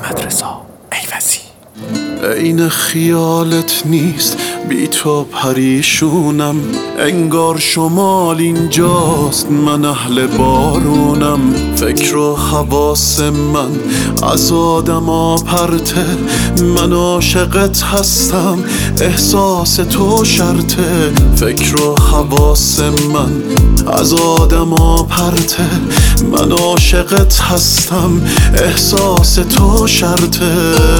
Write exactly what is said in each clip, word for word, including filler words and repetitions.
محمد رضا ایوزی. عین خیالت نیست بی تو پریشونم، انگار شمال اینجاست من اهل بارونم. فکر و حواس من از آدما پرته، من عاشقت هستم احساس تو شرطه. فکر و حواس من از آدما پرته، من عاشقت هستم احساس تو شرطه.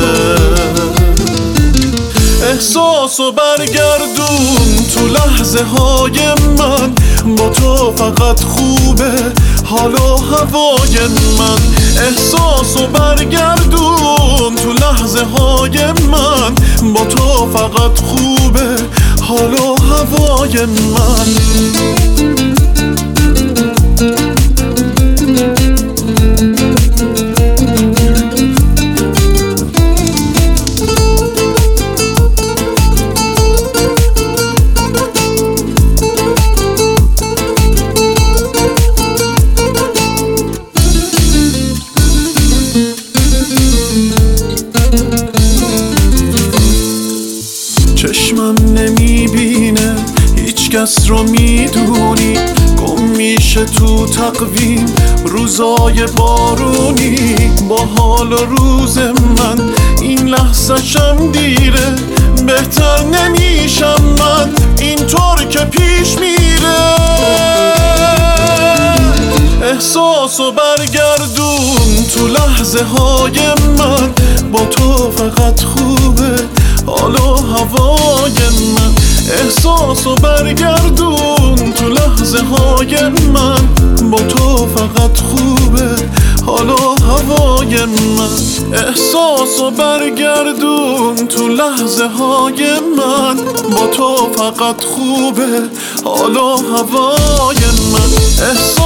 احساسو برگردون تو لحظه های من، با تو فقط خوبه حال و هوای من. احساسو برگردون تو لحظه های من، با تو فقط خوبه حال و هوای من. چشمم نمیبینه هیچ کس رو میدونی، گم میشه تو تقویم روزای بارونی. با حال و روز من این لحظه شم دیره، بهتر نمیشم من اینطور که پیش میره. احساسو برگردون تو لحظه های من، با تو فقط خوبه حال و هوای من. احساسو برگردون تو لحظه های من، با تو فقط خوبه حال و هوای من. احساسو برگردون تو لحظه های من، با تو فقط خوبه حال و هوای من.